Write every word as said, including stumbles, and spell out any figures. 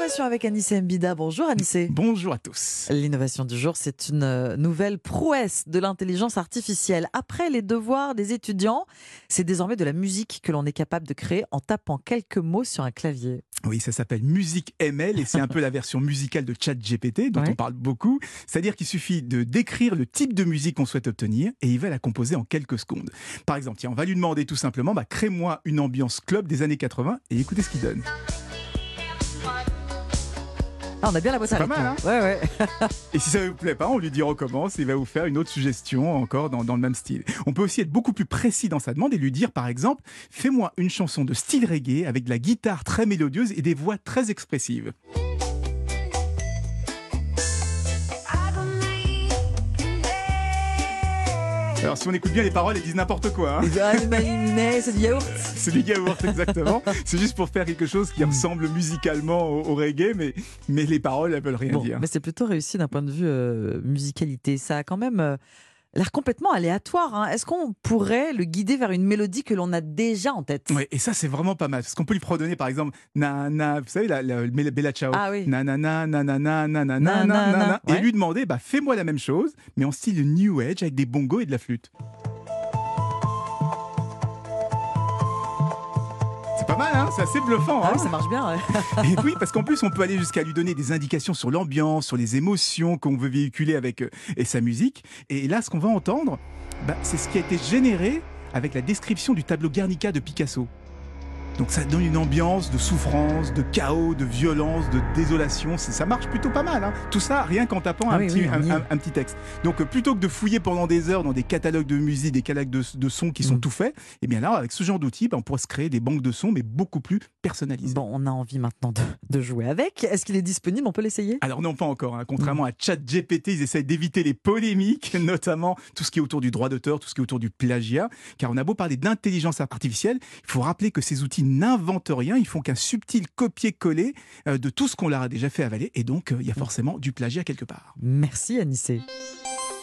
L'innovation avec Anissé Mbida. Bonjour Anissé. Bonjour à tous. L'innovation du jour, c'est une nouvelle prouesse de l'intelligence artificielle. Après les devoirs des étudiants, c'est désormais de la musique que l'on est capable de créer en tapant quelques mots sur un clavier. Oui, ça s'appelle Musique M L et c'est un peu la version musicale de ChatGPT dont Ouais. on parle beaucoup. C'est-à-dire qu'il suffit de décrire le type de musique qu'on souhaite obtenir et il va la composer en quelques secondes. Par exemple, tiens, on va lui demander tout simplement, bah, crée-moi une ambiance club des années quatre-vingts et écoutez ce qu'il donne. Ah, on a bien la boîte à C'est pas rythme. mal, hein. Ouais, ouais. Et si ça ne vous plaît pas, on lui dit recommence et il va vous faire une autre suggestion encore dans, dans le même style. On peut aussi être beaucoup plus précis dans sa demande et lui dire par exemple, fais-moi une chanson de style reggae avec de la guitare très mélodieuse et des voix très expressives. Alors si on écoute bien les paroles, elles disent n'importe quoi. Hein. Ah, mais c'est du yaourt. C'est du yaourt, exactement. C'est juste pour faire quelque chose qui ressemble musicalement au, au reggae, mais, mais les paroles, elles veulent rien Bon, dire. mais c'est plutôt réussi d'un point de vue euh, musicalité. Ça a quand même euh, l'air complètement aléatoire. Hein. Est-ce qu'on pourrait le guider vers une mélodie que l'on a déjà en tête? Ouais, et ça, c'est vraiment pas mal. Parce qu'on peut lui redonner, par exemple, na, na, vous savez, la, la, la Bella Ciao. Ah oui. Na, na, na, na, na, na, na, na, Na, na, na, na, na. na. Et Ouais. lui demander, bah, fais-moi la même chose, mais en style New Age, avec des bongos et de la flûte. C'est pas mal, hein? C'est assez bluffant. Ah Hein oui, ça marche bien. Ouais. Et oui, parce qu'en plus, on peut aller jusqu'à lui donner des indications sur l'ambiance, sur les émotions qu'on veut véhiculer avec euh, et sa musique. Et là, ce qu'on va entendre, bah, c'est ce qui a été généré avec la description du tableau Guernica de Picasso. Donc ça donne une ambiance de souffrance, de chaos, de violence, de désolation. C'est- Ça marche plutôt pas mal. Hein. Tout ça, rien qu'en tapant Ah un, oui, petit, oui, un, on y est. un- un petit texte. Donc euh, plutôt que de fouiller pendant des heures dans des catalogues de musique, des catalogues de, de sons qui sont Mm. tout faits, et bien là, avec ce genre d'outils, bah, on pourrait se créer des banques de sons, mais beaucoup plus personnalisées. Bon, on a envie maintenant de, de jouer avec. Est-ce qu'il est disponible? On peut l'essayer? Alors non, pas encore. Hein. Contrairement à ChatGPT, ils essayent d'éviter les polémiques, notamment tout ce qui est autour du droit d'auteur, tout ce qui est autour du plagiat. Car on a beau parler d'intelligence artificielle, il faut rappeler que ces outils n'inventent rien, ils font qu'un subtil copier-coller euh, de tout ce qu'on leur a déjà fait avaler. Et donc, euh, il y a forcément du plagiat quelque part. Merci Anissé.